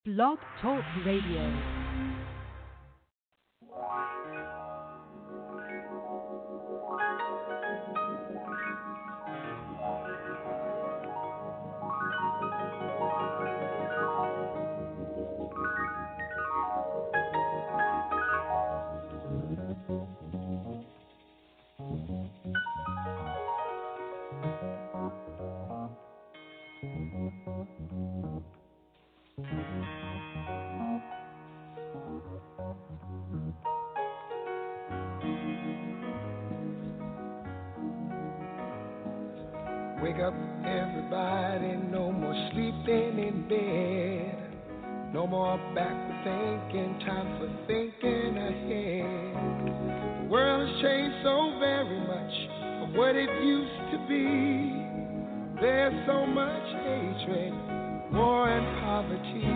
Blog Talk Radio. Wake up, everybody, no more sleeping in bed. No more backward thinking, time for thinking ahead. The world has changed so very much from what it used to be. There's so much hatred, war and poverty.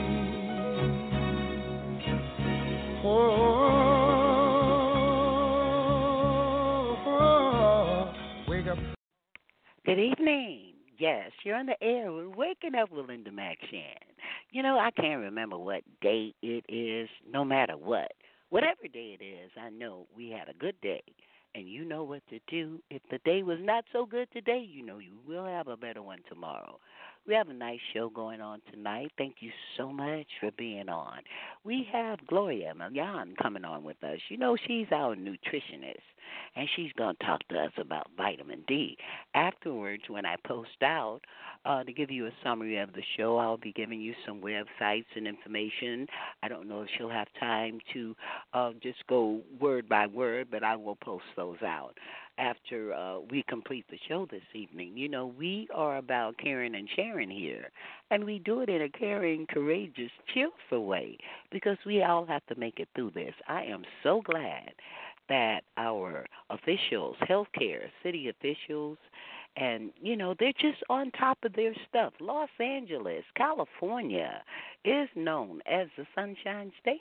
Wake up. Good evening. Yes, you're on the air. We're waking up with Linda McShann. You know, I can't remember what day it is, no matter what. Whatever day it is, I know we had a good day. And you know what to do. If the day was not so good today, you know you will have a better one tomorrow. We have a nice show going on tonight. Thank you so much for being on. We have Gloria Millan coming on with us. You know, she's our nutritionist, and she's going to talk to us about vitamin D. Afterwards, when I post out, to give you a summary of the show, I'll be giving you some websites and information. I don't know if she'll have time to just go word by word, but I will post those out after we complete the show this evening. You know, we are about caring and sharing here, and we do it in a caring, courageous, cheerful way because we all have to make it through this. I am so glad that our officials, healthcare, city officials, and, you know, they're just on top of their stuff. Los Angeles, California is known as the Sunshine State,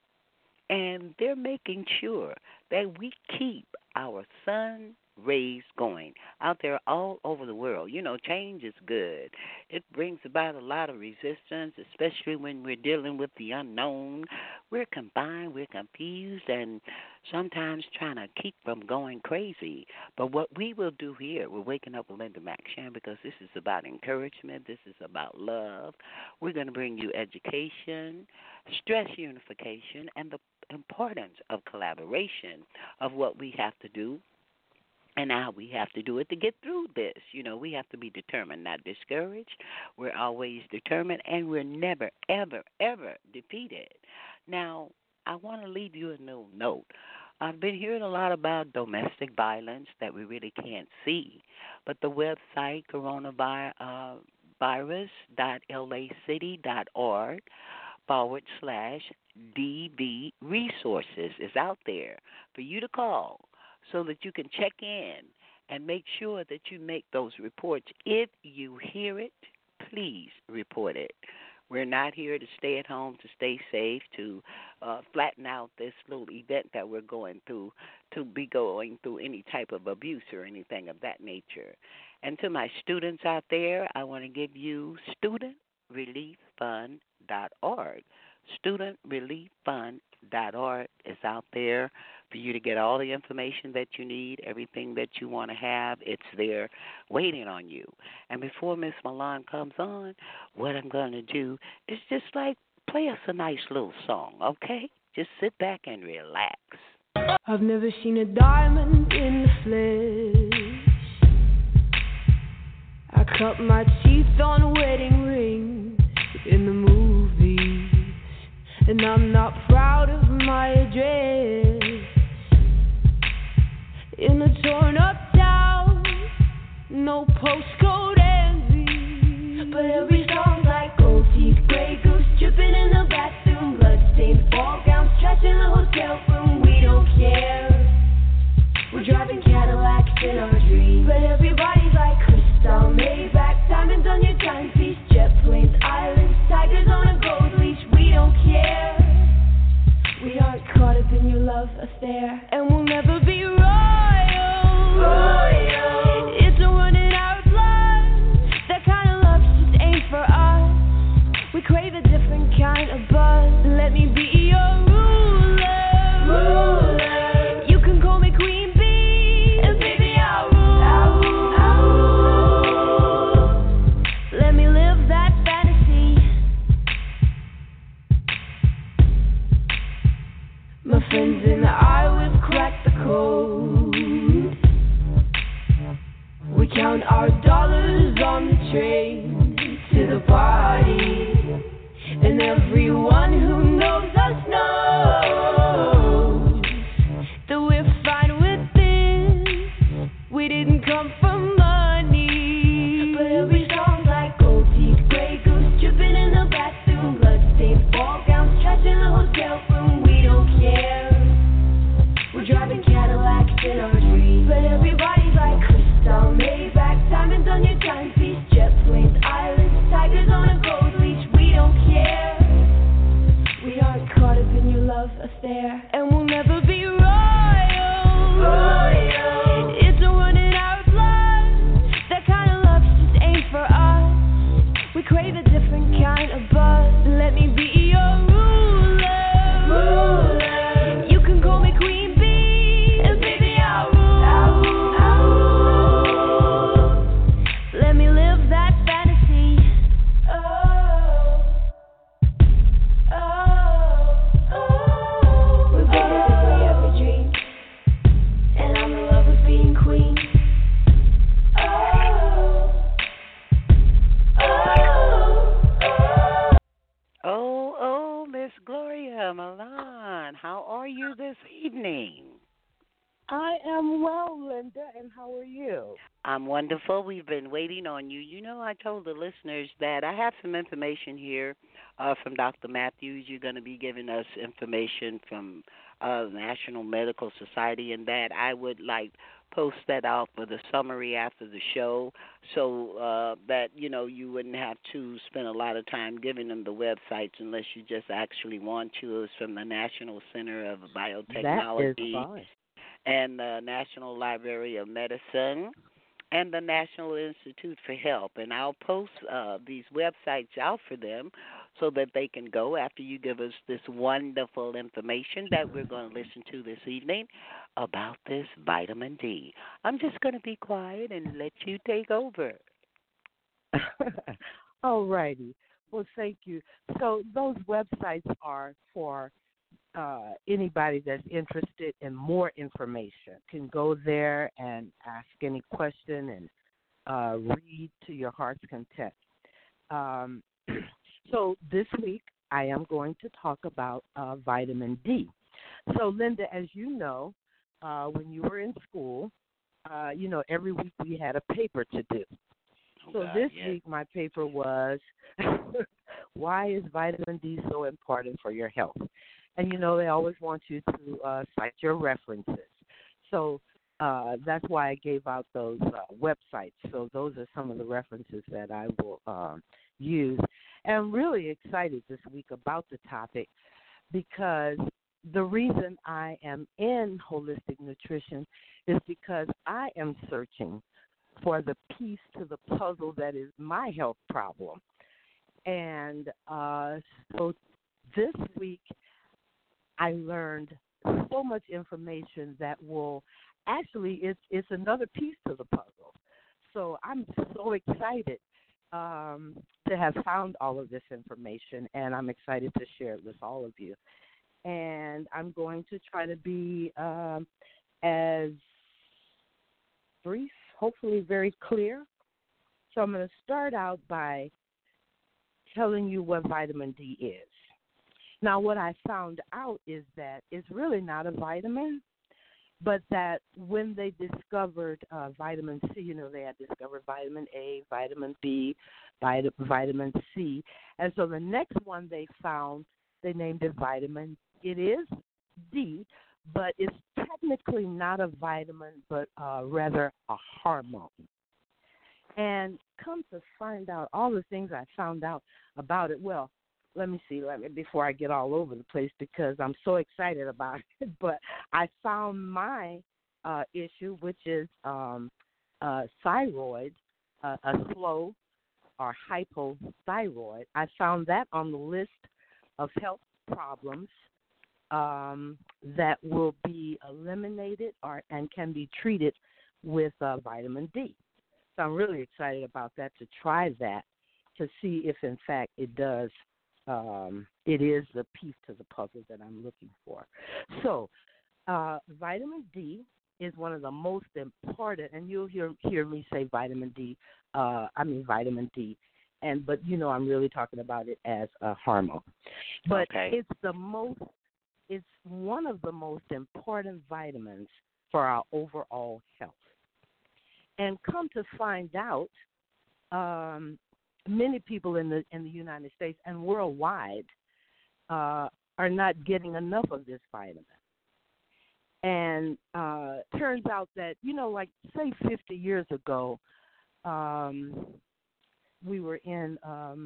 and they're making sure that we keep our sun rays going out there all over the world. You know, change is good. It brings about a lot of resistance, especially when we're dealing with the unknown. We're combined, we're confused, and sometimes trying to keep from going crazy. But what we will do here, we're waking up with Linda McShann because this is about encouragement. This is about love. We're going to bring you education, stress unification, and the importance of collaboration of what we have to do and how we have to do it to get through this. You know, we have to be determined, not discouraged. We're always determined, and we're never, ever, ever defeated. Now, I want to leave you a little note. I've been hearing a lot about domestic violence that we really can't see, but the website coronavirus.lacity.org/DV resources is out there for you to call so that you can check in and make sure that you make those reports. If you hear it, please report it. We're not here to stay at home, to stay safe, to flatten out this little event that we're going through, to be going through any type of abuse or anything of that nature. And to my students out there, I want to give you StudentReliefFund.org. StudentReliefFund.org is out there for you to get all the information that you need, everything that you want to have. It's there waiting on you. And before Miss Milan comes on, what I'm going to do is just like play us a nice little song, okay? Just sit back and relax. I've never seen a diamond in the flesh. I cut my teeth on wedding rings in the movies, and I'm not proud of my address. In a torn up town, no postcode envy, but every song's like gold teeth, gray goose dripping in the bathroom, bloodstained ball gowns, trash in the hotel room. We don't care. We're driving Cadillacs in our dreams, but everybody's like crystal, Maybach, diamonds on your timepiece, jet planes, islands, tigers on a gold leash. We don't care. We aren't caught up in your love affair, and we'll never be royal. It's a run in our blood. That kind of love just ain't for us. We crave a different kind. Let me be your ruler. You can call me Queen Bee, and baby I'll rule. Let me live that fantasy. My friends and I, we've cracked the code. We count our dollars on the train to the party. And everyone who knows us knows that we're fine with this. We didn't come for money. But every song's like gold teeth, Grey Goose dripping in the bathroom, bloodstained ball gowns, trash in the hotel room. We don't care. We're driving Cadillacs in our dreams. But everybody's like crystal, Maybach, diamonds on your timepiece, jet planes, islands, tigers on a gold leash. We don't care. We aren't caught up in your love affair, and we'll never be royal. It's a run in our blood. That kind of love just ain't for us. We crave a different kind of buzz. Let me be your ruler. You can call me Queen Bee, and baby I'll rule. Let me live that fantasy. We're better than we ever dreamed, and I'm in love with being queen. Oh, Miss Gloria Milan, how are you this evening? I am well, Linda, and how are you? I'm wonderful. We've been waiting on you. You know, I told the listeners that I have some information here from Dr. Matthews. You're going to be giving us information from the National Medical Society, and that I would post that out for the summary after the show, so that you wouldn't have to spend a lot of time giving them the websites unless you just actually want to. It's from the National Center of Biotechnology. That is fine. And the National Library of Medicine, and the National Institute for Health. And I'll post these websites out for them so that they can go after you give us this wonderful information that we're going to listen to this evening about this vitamin D. I'm just going to be quiet and let you take over. All righty. Well, thank you. So those websites are for anybody that's interested in more information can go there and ask any question and read to your heart's content. So this week I am going to talk about vitamin D. So, Linda, as you know, when you were in school, every week we had a paper to do. So this week my paper was, why is vitamin D so important for your health? And, they always want you to cite your references. So that's why I gave out those websites. So those are some of the references that I will use. And I'm really excited this week about the topic because the reason I am in holistic nutrition is because I am searching for the piece to the puzzle that is my health problem. And so this week, I learned so much information that will actually, it's another piece to the puzzle. So I'm so excited to have found all of this information, and I'm excited to share it with all of you. And I'm going to try to be as brief, hopefully very clear. So I'm going to start out by telling you what vitamin D is. Now, what I found out is that it's really not a vitamin, but that when they discovered vitamin C, they had discovered vitamin A, vitamin B, vitamin C. And so the next one they found, they named it vitamin. It is D, but it's technically not a vitamin, but rather a hormone. And come to find out all the things I found out about it, well, let me before I get all over the place because I'm so excited about it. But I found my issue, which is thyroid, a slow or hypothyroid. I found that on the list of health problems that will be eliminated and can be treated with vitamin D. So I'm really excited about that, to try that, to see if, in fact, it does. It is the piece to the puzzle that I'm looking for. So vitamin D is one of the most important, and you'll hear me say vitamin D. Vitamin D, but I'm really talking about it as a hormone. But it's one of the most important vitamins for our overall health. And come to find out, many people in the United States and worldwide are not getting enough of this vitamin. And turns out that, like, say 50 years ago, we were in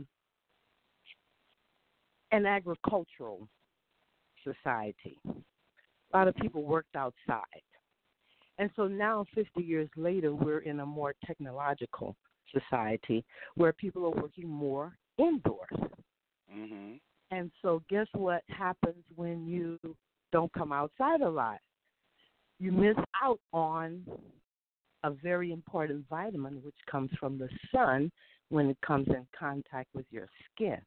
an agricultural society. A lot of people worked outside. And so now, 50 years later, we're in a more technological society where people are working more indoors. Mm-hmm. And so guess what happens when you don't come outside a lot? You miss out on a very important vitamin, which comes from the sun when it comes in contact with your skin.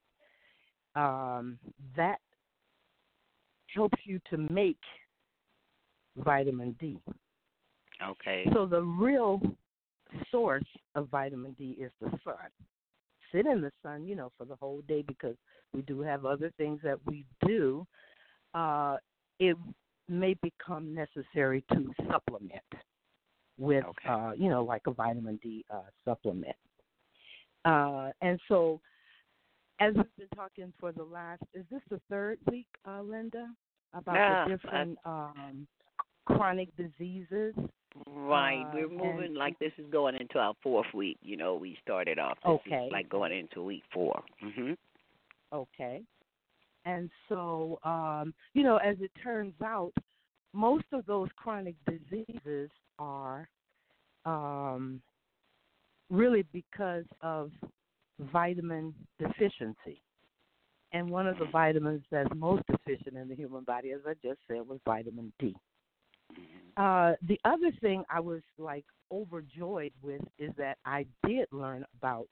That helps you to make vitamin D. Okay. So the real source of vitamin D is the sun. Sit in the sun, for the whole day, because we do have other things that we do. It may become necessary to supplement with, like a vitamin D supplement. And so, as we've been talking for the last, is this the third week, Linda, about the different chronic diseases? Right. We're moving, like, this is going into our fourth week. We started off. This is like going into week 4. Mm-hmm. Okay. And so, as it turns out, most of those chronic diseases are really because of vitamin deficiency. And one of the vitamins that's most deficient in the human body, as I just said, was vitamin D. The other thing I was, like, overjoyed with is that I did learn about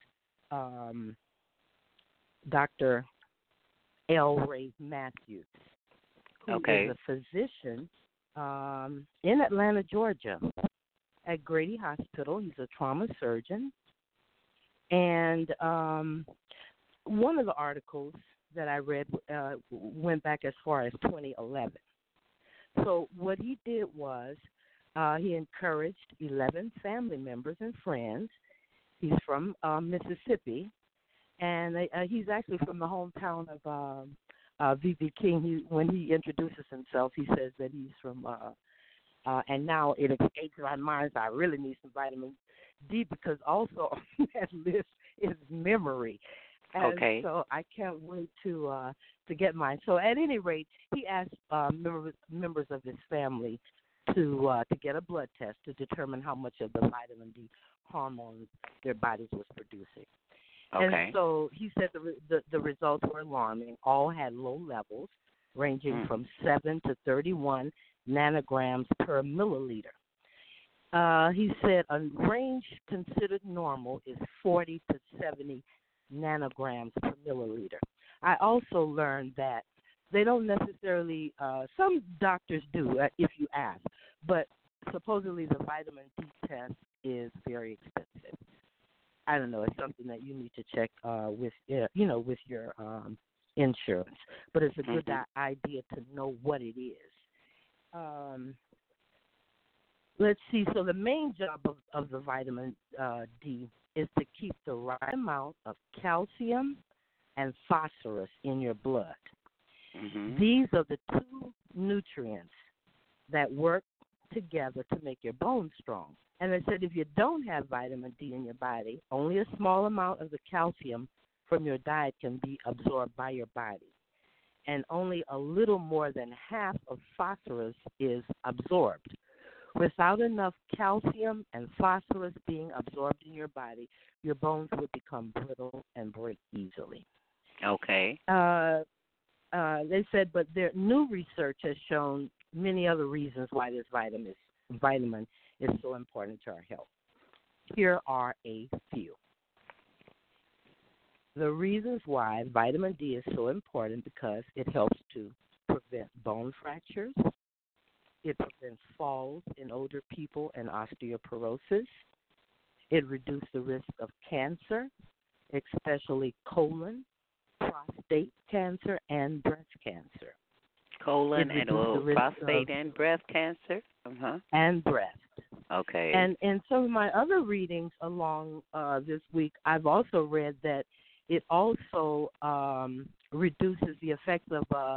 Dr. L. Ray Matthews, who is a physician in Atlanta, Georgia, at Grady Hospital. He's a trauma surgeon. And one of the articles that I read went back as far as 2011. So what he did was he encouraged 11 family members and friends. He's from Mississippi, and he's actually from the hometown of V.B. King. When he introduces himself, he says that he's from, and now it escapes my mind, so I really need some vitamin D, because also on that list is memory. And so I can't wait to get mine. So at any rate, he asked members of his family to get a blood test to determine how much of the vitamin D hormone their bodies was producing. And so he said the results were alarming. All had low levels, ranging from 7 to 31 nanograms per milliliter. He said a range considered normal is 40 to 70 nanograms per milliliter. I also learned that they don't necessarily, some doctors do if you ask, but supposedly the vitamin D test is very expensive. I don't know, it's something that you need to check with your insurance, but it's a good idea to know what it is. Let's see, so the main job of the vitamin D is to keep the right amount of calcium and phosphorus in your blood. Mm-hmm. These are the two nutrients that work together to make your bones strong. And they said if you don't have vitamin D in your body, only a small amount of the calcium from your diet can be absorbed by your body. And only a little more than half of phosphorus is absorbed. Without enough calcium and phosphorus being absorbed in your body, your bones would become brittle and break easily. Okay. they said, but their new research has shown many other reasons why this vitamin is so important to our health. Here are a few. The reasons why vitamin D is so important because it helps to prevent bone fractures. It prevents falls in older people and osteoporosis. It reduces the risk of cancer, especially colon, prostate cancer, and breast cancer. Colon and prostate and breast cancer? And breast. Okay. And in some of my other readings along this week, I've also read that it also reduces the effects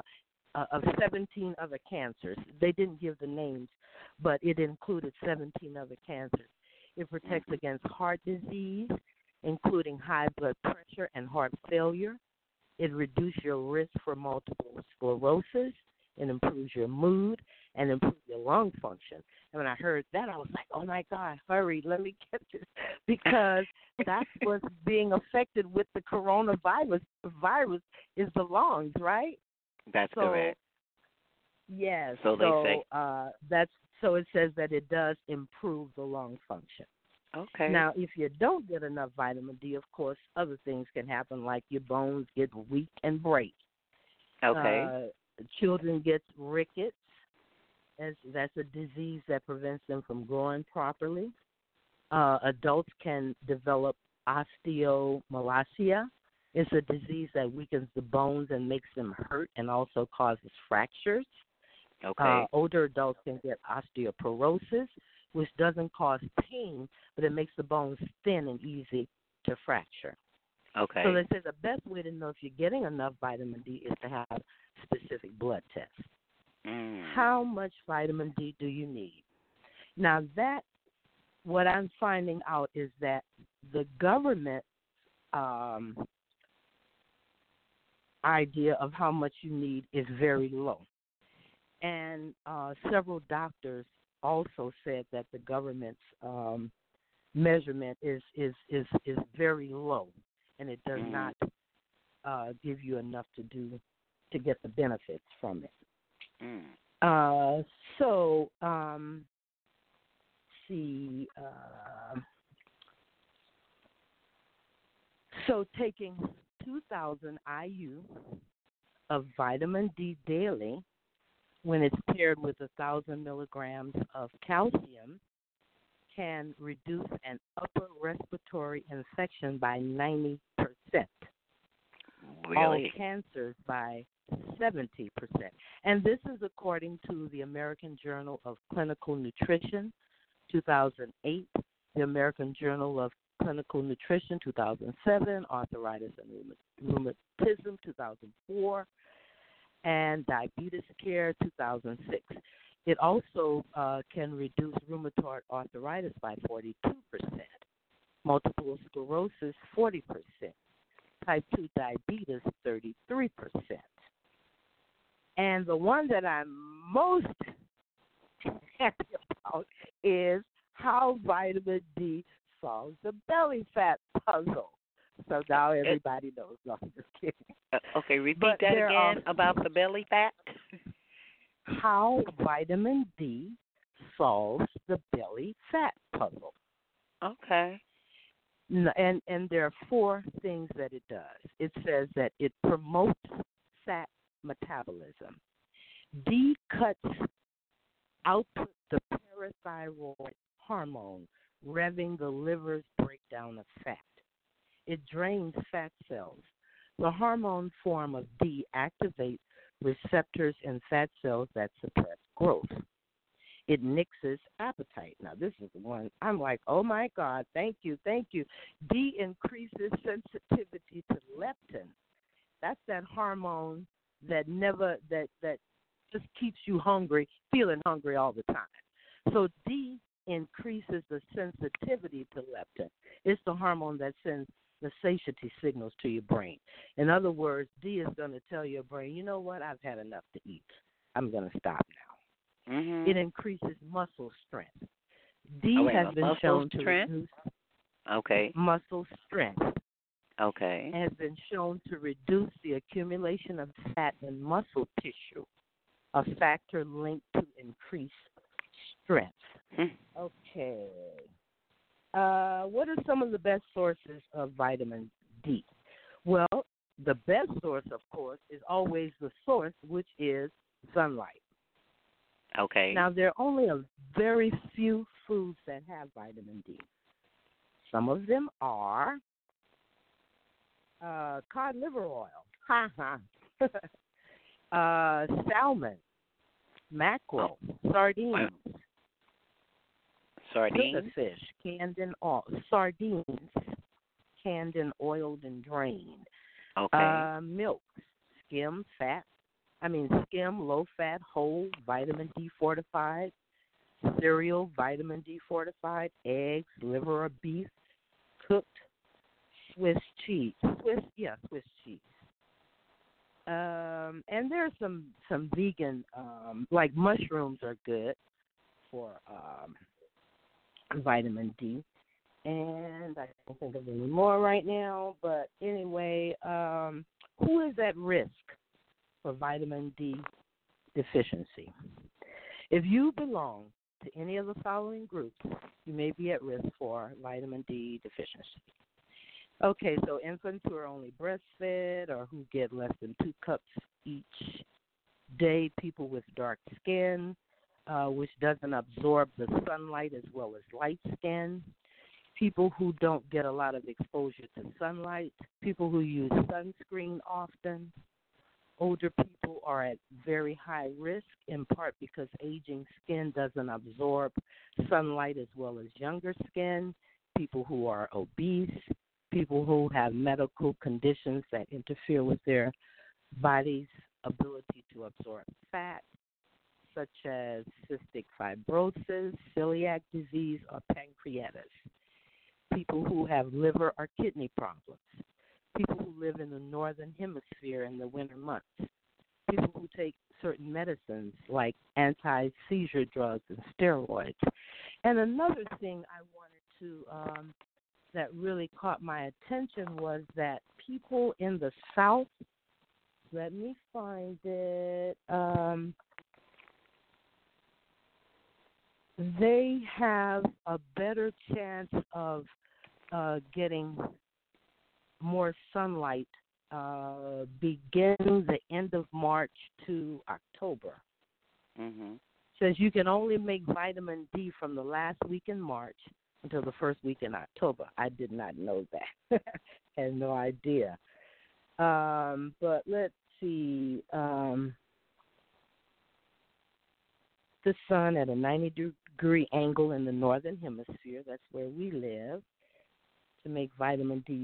of 17 other cancers. They didn't give the names, but it included 17 other cancers. It protects against heart disease, including high blood pressure and heart failure. It reduces your risk for multiple sclerosis. It improves your mood and improves your lung function. And when I heard that, I was like, oh, my God, hurry, let me get this, because that's what's being affected with the coronavirus. The virus is the lungs, right? That's correct. Yes. So they say. So it says that it does improve the lung function. Okay. Now, if you don't get enough vitamin D, of course, other things can happen, like your bones get weak and break. Okay. Children get rickets. That's a disease that prevents them from growing properly. Adults can develop osteomalacia. It's a disease that weakens the bones and makes them hurt and also causes fractures. Okay. Older adults can get osteoporosis, which doesn't cause pain, but it makes the bones thin and easy to fracture. Okay. So they say the best way to know if you're getting enough vitamin D is to have specific blood tests. How much vitamin D do you need? Now, what I'm finding out is that the government idea of how much you need is very low. And several doctors also said that the government's measurement is very low, and it does not give you enough to get the benefits from it. So taking 2,000 IU of vitamin D daily, when it's paired with 1,000 milligrams of calcium, can reduce an upper respiratory infection by 90%. Really? All cancers by 70%. And this is according to the American Journal of Clinical Nutrition, 2008, the American Journal of Clinical Nutrition, 2007, Arthritis and Rheumatism, 2004, and Diabetes Care, 2006. It also can reduce rheumatoid arthritis by 42%, multiple sclerosis, 40%, type 2 diabetes, 33%. And the one that I'm most happy about is how vitamin D solves the belly fat puzzle. So now everybody knows. No, I'm just kidding. Okay, repeat that again about the belly fat. How vitamin D solves the belly fat puzzle. Okay. And there are 4 things that it does. It says that it promotes fat metabolism. D cuts output the parathyroid hormone, revving the liver's breakdown of fat. It drains fat cells. The hormone form of D activates receptors in fat cells that suppress growth. It nixes appetite. Now, this is the one I'm like, oh, my God, thank you. D increases sensitivity to leptin. That's that hormone that just keeps you hungry, feeling hungry all the time. So D increases the sensitivity to leptin. It's the hormone that sends the satiety signals to your brain. In other words, D is going to tell your brain, you know what, I've had enough to eat. I'm going to stop now. Mm-hmm. It increases muscle strength. D has been shown to reduce muscle strength. Okay. has been shown to reduce the accumulation of fat in muscle tissue, a factor linked to increased strength. Hmm. Okay. What are some of the best sources of vitamin D? Well, the best source, of course, is always the source, which is sunlight. Okay. Now, there are only a very few foods that have vitamin D. Some of them are cod liver oil, salmon, mackerel, sardines, Sardines. fish, canned and oil, sardines, canned and oiled and drained. Okay. Milk, skim, low fat, whole, vitamin D fortified, cereal, vitamin D fortified, eggs, liver of beef, cooked, Swiss cheese. Swiss cheese. And there's some vegan, like mushrooms are good for vitamin D. And I can't think of any more right now. But anyway, who is at risk for vitamin D deficiency? If you belong to any of the following groups, you may be at risk for vitamin D deficiency. Okay, so infants who are only breastfed or who get less than 2 cups each day, people with dark skin, which doesn't absorb the sunlight as well as light skin, people who don't get a lot of exposure to sunlight, people who use sunscreen often. Older people are at very high risk, in part because aging skin doesn't absorb sunlight as well as younger skin, people who are obese, people who have medical conditions that interfere with their body's ability to absorb fat, such as cystic fibrosis, celiac disease, or pancreatitis, people who have liver or kidney problems, people who live in the northern hemisphere in the winter months, people who take certain medicines like anti-seizure drugs and steroids. And another thing I wanted to that really caught my attention was that people in the South, let me find it, they have a better chance of getting more sunlight beginning the end of March to October. Mhm. Says you can only make vitamin D from the last week in March until the first week in October. I did not know that. Had no idea. But let's see. The sun at a 90-degree angle in the northern hemisphere, that's where we live, to make vitamin D.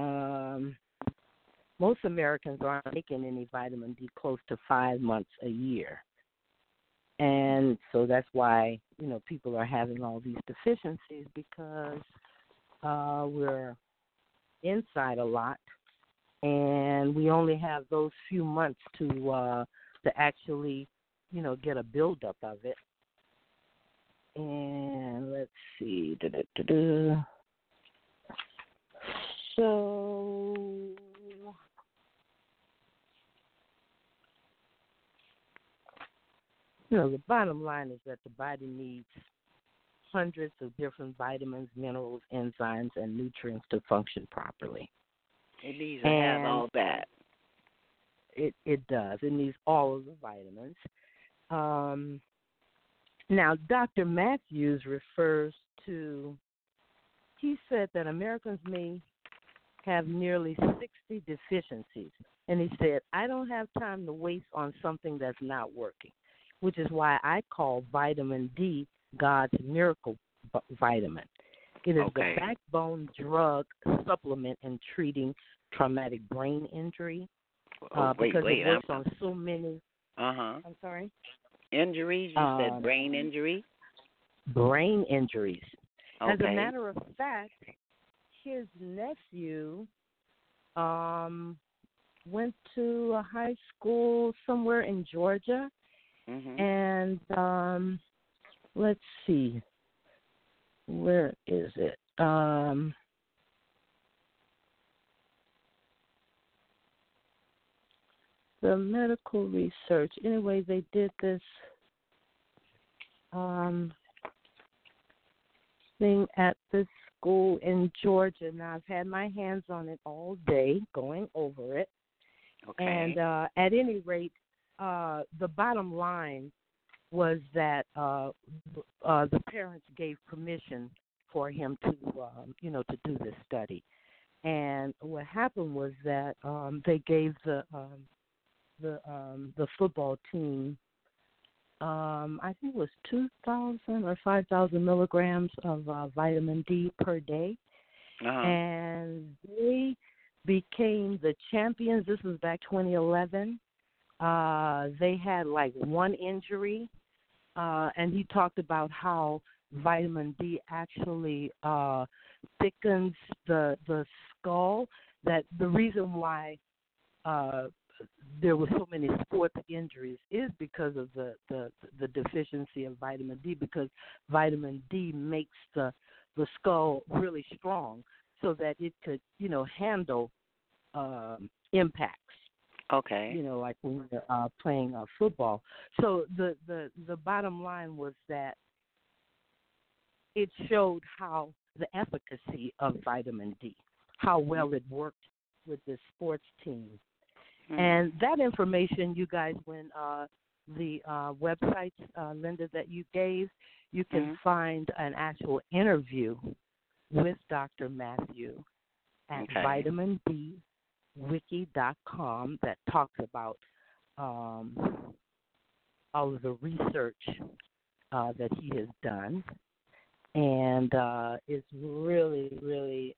Most Americans aren't making any vitamin D close to 5 months a year. And so that's why, people are having all these deficiencies because we're inside a lot, and we only have those few months to actually, get a buildup of it. And let's see. So the bottom line is that the body needs hundreds of different vitamins, minerals, enzymes, and nutrients to function properly. It needs to have all that. It does. It needs all of the vitamins. Now, Dr. Matthews he said that Americans may have nearly 60 deficiencies. And he said, I don't have time to waste on something that's not working, which is why I call vitamin D God's miracle vitamin. It is the backbone drug supplement in treating traumatic brain injury because it works on so many. I'm sorry? Injuries? You said brain injury? Brain injuries. Okay. As a matter of fact, his nephew went to a high school somewhere in Georgia. Mm-hmm. And let's see, where is it? the medical research. Anyway, they did this thing at this school in Georgia. Now, I've had my hands on it all day, going over it. Okay. And at any rate, the bottom line was that the parents gave permission for him to, to do this study. And what happened was that they gave the football team, I think it was 2,000 or 5,000 milligrams of vitamin D per day, and they became the champions. This was back 2011. They had like one injury, and he talked about how vitamin D actually thickens the skull. That the reason why there were so many sports injuries is because of the deficiency of vitamin D, because vitamin D makes the skull really strong so that it could, handle impacts. Okay. Like when you're playing football. So the bottom line was that it showed how the efficacy of vitamin D, how well it worked with the sports team. And that information, you guys, when the websites, Linda, that you gave, you can find an actual interview with Dr. Matthew at vitamindwiki.com that talks about all of the research that he has done. And it's really, really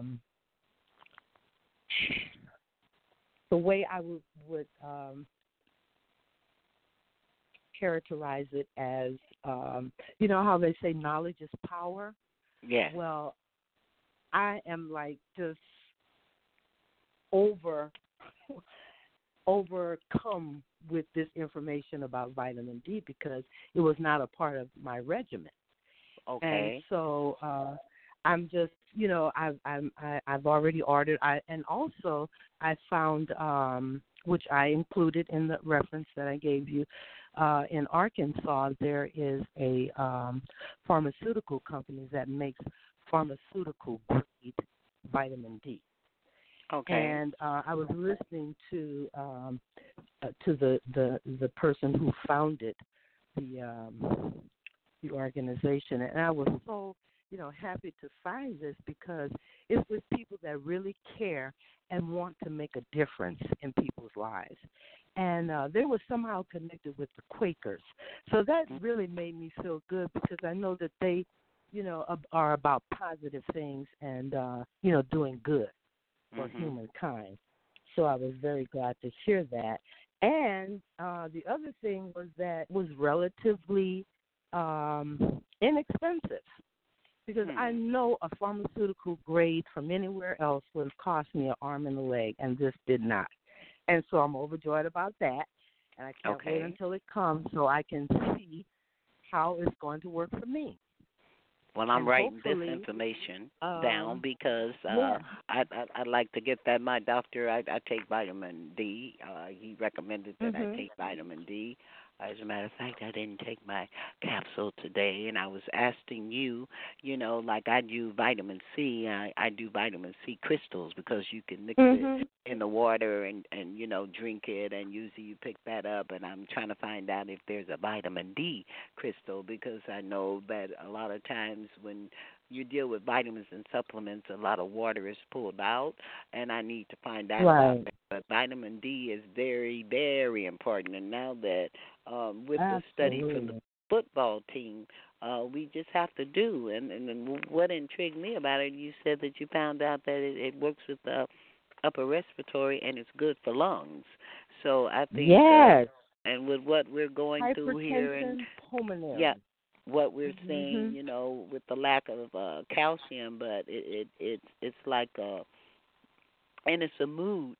the way I would characterize it as, how they say knowledge is power? Yeah. Well, I am like just overcome with this information about vitamin D because it was not a part of my regimen. Okay. And so I'm just, I've already ordered. And also I found, which I included in the reference that I gave you, in Arkansas, there is a pharmaceutical company that makes pharmaceutical grade vitamin D. Okay. And I was listening to the person who founded the organization, and I was so happy to find this because it's with people that really care and want to make a difference in people's lives. And they were somehow connected with the Quakers. So that really made me feel good because I know that they, are about positive things and, doing good for humankind. So I was very glad to hear that. And the other thing was that it was relatively inexpensive. Because I know a pharmaceutical grade from anywhere else would have cost me an arm and a leg, and this did not. And so I'm overjoyed about that, and I can't wait until it comes so I can see how it's going to work for me. Well, I'm writing this information down because I'd like to get that. My doctor, I take vitamin D. He recommended that I take vitamin D. As a matter of fact, I didn't take my capsule today, and I was asking you, like I do vitamin C, I do vitamin C crystals because you can mix it in the water and drink it, and usually you pick that up, and I'm trying to find out if there's a vitamin D crystal because I know that a lot of times when you deal with vitamins and supplements, a lot of water is pulled out, and I need to find out about that. But vitamin D is very, very important, and now that with the study for the football team, we just have to do. And what intrigued me about it, you said that you found out that it works with the upper respiratory and it's good for lungs. So I think, and with what we're going through here, and pulmonary. What we're seeing, with the lack of calcium, but it's like and it's a mood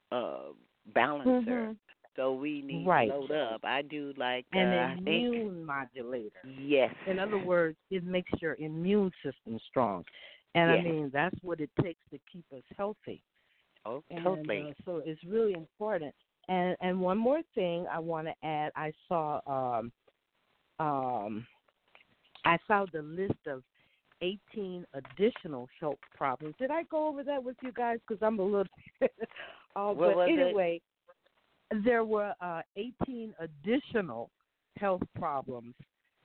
balancer. So we need to load up. I do like an immune modulator. Yes. In other words, it makes your immune system strong, and I mean that's what it takes to keep us healthy. Oh, totally. And, so it's really important. And one more thing I want to add, um I saw the list of 18 additional health problems. Did I go over that with you guys? Because I'm a little. What But was it? anyway, there were 18 additional health problems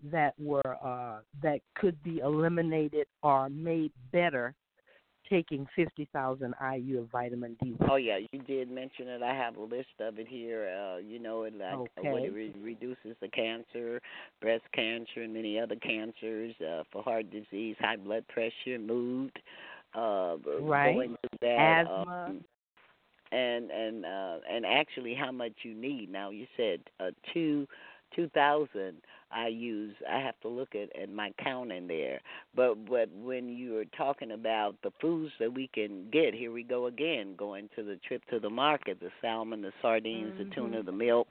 that could be eliminated or made better taking 50,000 IU of vitamin D. Oh yeah, you did mention it. I have a list of it here. It like what Okay. it reduces the cancer, breast cancer, and many other cancers. For heart disease, high blood pressure, mood. Right. Going to that. Asthma. And actually how much you need. Now you said 2,000 I have to look at my count in there. But when you are talking about the foods that we can get, here we go again, going to the trip to the market, the salmon, the sardines, the tuna, the milk,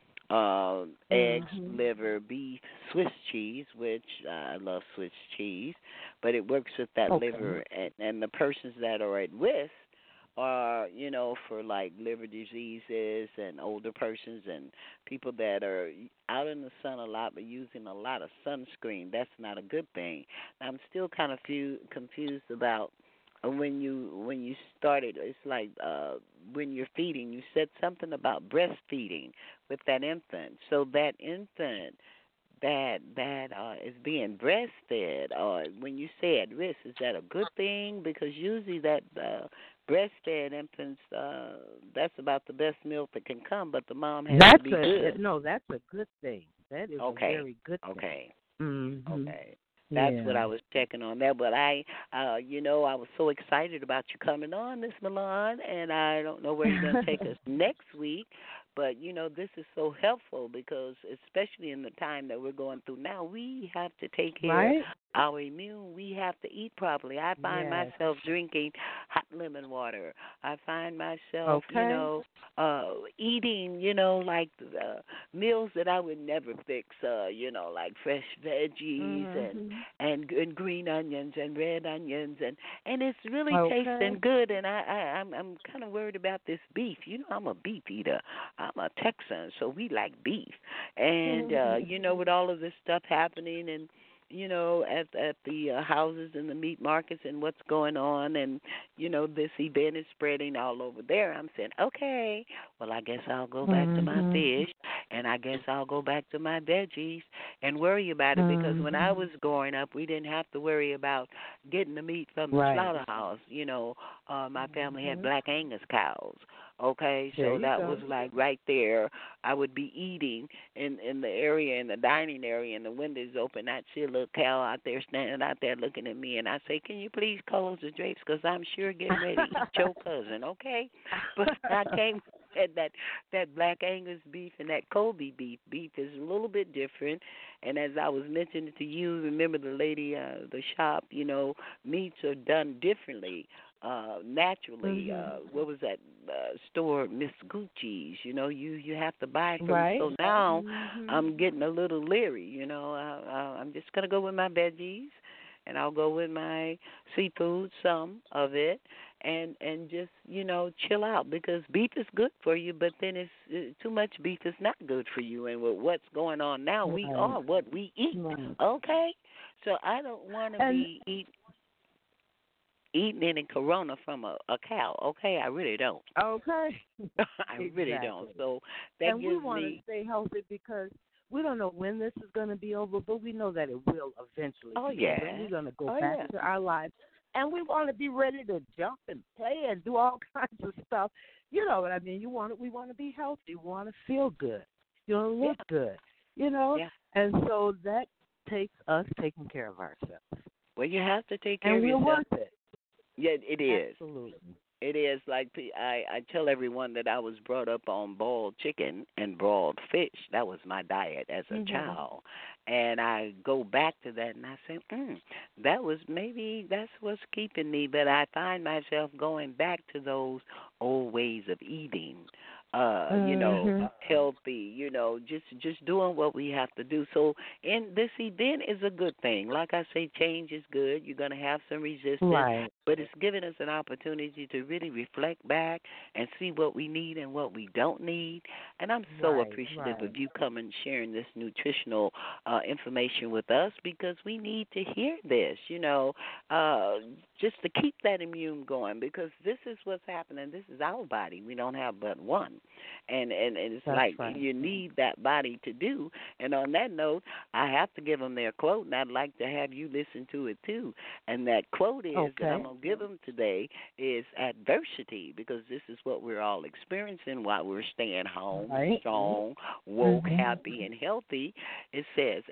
eggs, liver, beef, Swiss cheese, which I love Swiss cheese, but it works with that liver and the persons that are at risk are, for like liver diseases and older persons and people that are out in the sun a lot but using a lot of sunscreen. That's not a good thing. I'm still kind of confused about when you started. It's like when you're feeding, you said something about breastfeeding with that infant. So that infant that is being breastfed, or when you say at risk, is that a good thing? Because usually that breastfed infants, that's about the best milk that can come, but the mom has to be good. No, that's a good thing. That is a very good thing. Okay. Mm-hmm. Okay. That's what I was checking on there. But I was so excited about you coming on, Miss Milan, and I don't know where you're going to take us next week. But, this is so helpful because, especially in the time that we're going through now, we have to take care of our immune. We have to eat properly. I find myself drinking hot lemon water. I find myself, eating, like meals that I would never fix, like fresh veggies and green onions and red onions. And it's really tasting good. And I'm kind of worried about this beef. I'm a beef eater. I'm a Texan, so we like beef. And, with all of this stuff happening and, at the houses and the meat markets and what's going on and, this event is spreading all over there, I'm saying, okay, well, I guess I'll go back to my fish and I guess I'll go back to my veggies and worry about it because when I was growing up, we didn't have to worry about getting the meat from the slaughterhouse. My family had Black Angus cows. Okay, so that was like right there. I would be eating in the area, in the dining area, and the windows open. I'd see a little cow out there standing out there looking at me, and I say, "Can you please close the drapes? Because I'm sure getting ready to eat your cousin." Okay, but I came at that Black Angus beef and that Kobe beef. Beef is a little bit different, and as I was mentioning to you, remember the lady, the shop. Meats are done differently. Naturally, what was that store, Miss Gucci's? You have to buy from. So now I'm getting a little leery. I'm just gonna go with my veggies, and I'll go with my seafood, some of it, and just chill out because beef is good for you, but then it's too much beef is not good for you. And with what's going on now, we are what we eat. Okay, so I don't want to be eating any corona from a cow. Okay, I really don't. Okay. I really don't. So that and gives we want to stay healthy because we don't know when this is going to be over, but we know that it will eventually. Oh, be yeah. over. We're going to go back to our lives. And we want to be ready to jump and play and do all kinds of stuff. You know what I mean? We want to be healthy. We want to feel good. You want to look good. Yeah. And so that takes us taking care of ourselves. Well, you have to take care of yourself. And we're worth it. Yeah, it is. Absolutely. It is. Like I tell everyone that I was brought up on boiled chicken and broiled fish. That was my diet as a child. And I go back to that and I say, that's what's keeping me. But I find myself going back to those old ways of eating. healthy, just doing what we have to do. So, and this event is a good thing. Like I say, change is good. You're going to have some resistance, Right. but it's giving us an opportunity to really reflect back and see what we need and what we don't need. And I'm so appreciative of you coming and sharing this nutritional information with us, because we need to hear this, just to keep that immune going, because this is what's happening. This is our body. We don't have but one. And it's That's like right. you need that body to do. And on that note, I have to give them their quote, and I'd like to have you listen to it too. And that quote is that I'm going to give them today is adversity, because this is what we're all experiencing while we're staying home, strong, woke, happy, and healthy. It says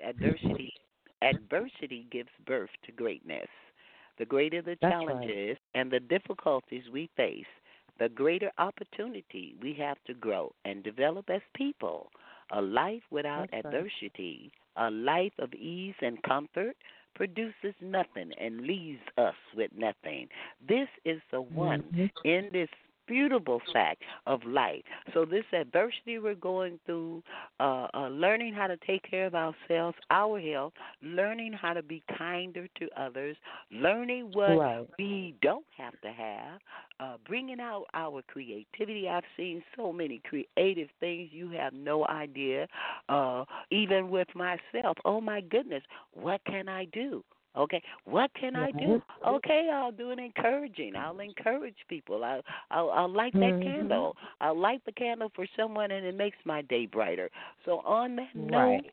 adversity gives birth to greatness. The greater the challenges and the difficulties we face, the greater opportunity we have to grow and develop as people. A life without adversity, a life of ease and comfort, produces nothing and leaves us with nothing. This is the one in this beautiful fact of life. So this adversity we're going through, learning how to take care of ourselves, our health, learning how to be kinder to others, learning what we don't have to have, bringing out our creativity. I've seen so many creative things you have no idea, even with myself. Oh, my goodness, what can I do? Okay, what can I do? Okay, I'll do an encouraging. I'll encourage people. I'll light that candle. I'll light the candle for someone, and it makes my day brighter. So on that note,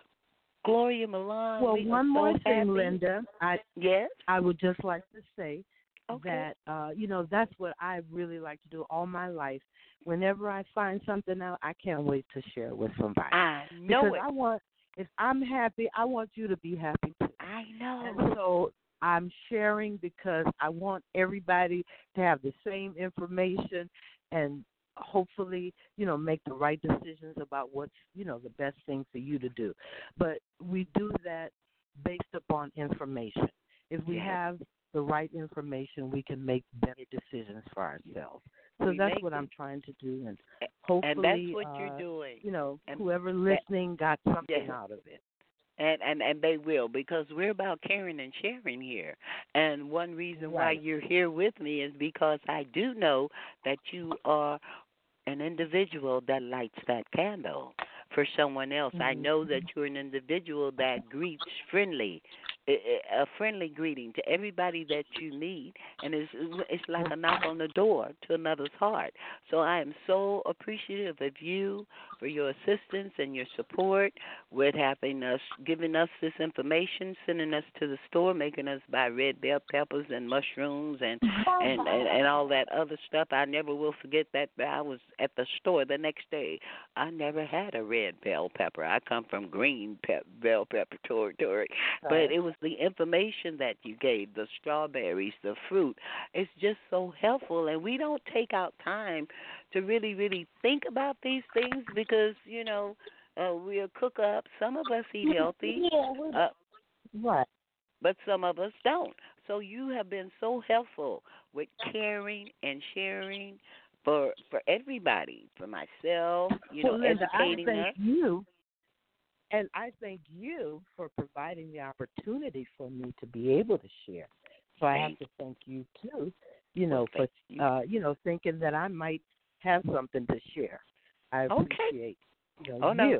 Gloria Milan. Well, one more thing, happy. Linda. Yes? I would just like to say that, that's what I really like to do all my life. Whenever I find something out, I can't wait to share it with somebody. I know because if I'm happy, I want you to be happy too. I know. And so I'm sharing because I want everybody to have the same information and hopefully, make the right decisions about what's, the best thing for you to do. But we do that based upon information. If we have the right information, we can make better decisions for ourselves. So that's what I'm trying to do, and hopefully, and that's what you're doing. Whoever listening got something out of it. And they will, because we're about caring and sharing here. And one reason why you're here with me is because I do know that you are an individual that lights that candle for someone else. I know that you're an individual that greets a friendly greeting to everybody that you meet, and it's like a knock on the door to another's heart. So I am so appreciative of you for your assistance and your support with giving us this information, sending us to the store, making us buy red bell peppers and mushrooms and all that other stuff. I never will forget that. I was at the store the next day. I never had a red bell pepper. I come from green bell pepper territory, but it was the information that you gave, the strawberries, the fruit. It's just so helpful, and we don't take out time to really, really think about these things because, we'll cook up. Some of us eat healthy, but some of us don't. So you have been so helpful with caring and sharing for everybody, for myself, Linda, educating I thank us. you. And I thank you for providing the opportunity for me to be able to share. So I have to thank you too, for thinking that I might have something to share. I appreciate you.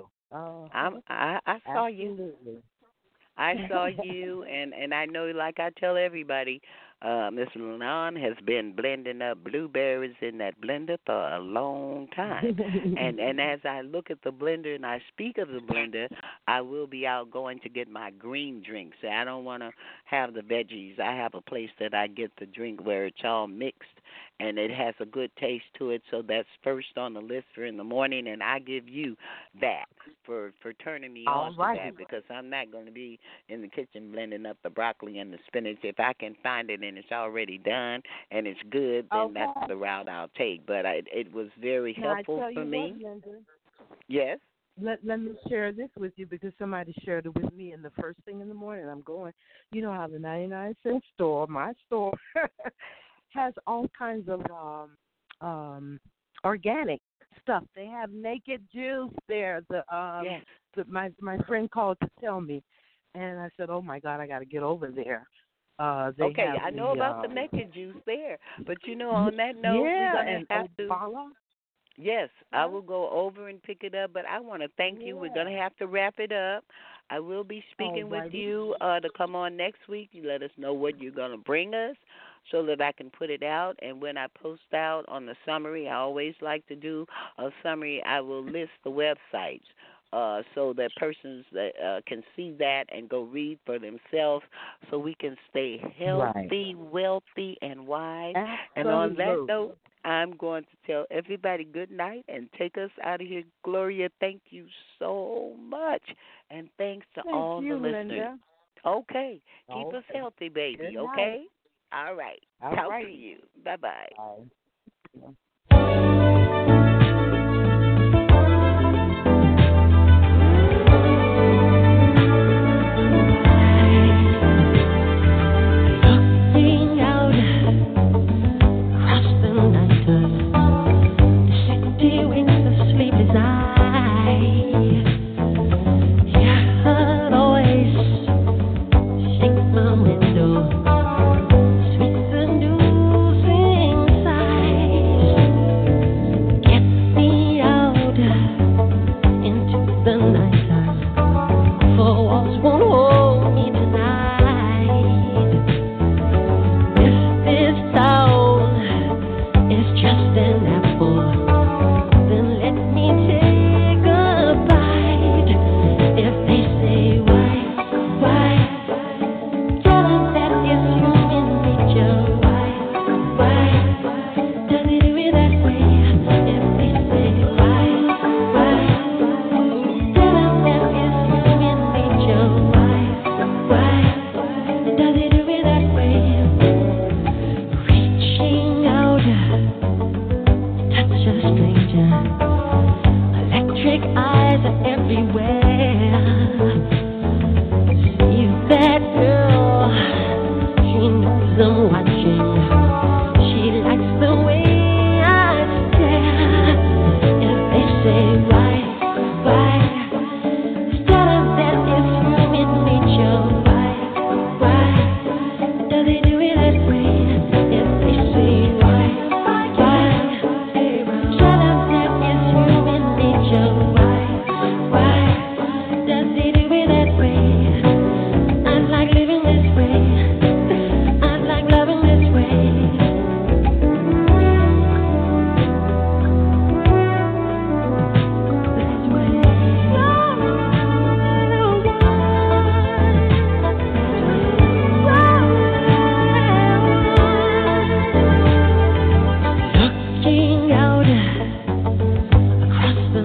I saw you. I saw you, and I know, like I tell everybody, Miss Lenon has been blending up blueberries in that blender for a long time. and as I look at the blender and I speak of the blender, I will be out going to get my green drinks. I don't want to have the veggies. I have a place that I get the drink where it's all mixed, and it has a good taste to it, so that's first on the list for in the morning, and I give you that for turning me on to that, because I'm not going to be in the kitchen blending up the broccoli and the spinach. If I can find it and it's already done and it's good, then that's the route I'll take. But it was very helpful for me. Yes? Let me share this with you because somebody shared it with me, and the first thing in the morning I'm going, how the 99-cent store, my store, has all kinds of organic stuff. They have naked Jews there. Yes. My friend called to tell me, and I said, "Oh my God, I got to get over there." Okay, I know about the naked Jews there, but on that note, we're gonna have to. Yes, I will go over and pick it up, but I want to thank you. We're going to have to wrap it up. I will be speaking with you to come on next week. You let us know what you're going to bring us so that I can put it out. And when I post out on the summary, I always like to do a summary. I will list the websites so that persons that can see that and go read for themselves so we can stay healthy, wealthy, and wise. Absolutely. And on that note, I'm going to tell everybody good night and take us out of here. Gloria, thank you so much. And thanks to all the listeners. Linda. Okay. Keep us healthy, baby, okay? All right. Talk to you. Bye-bye. Bye.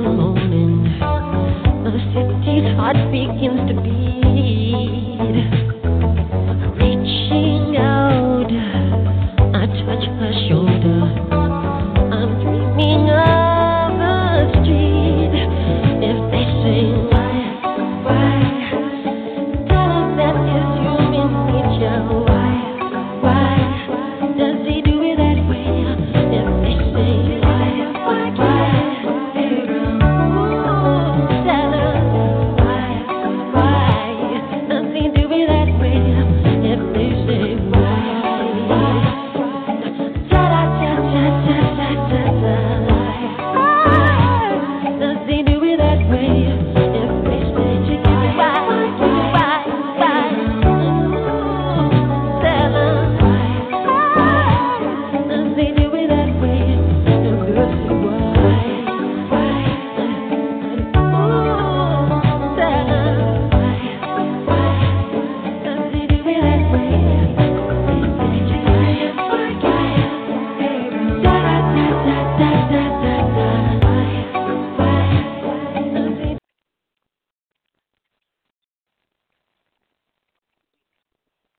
heart begins to beat.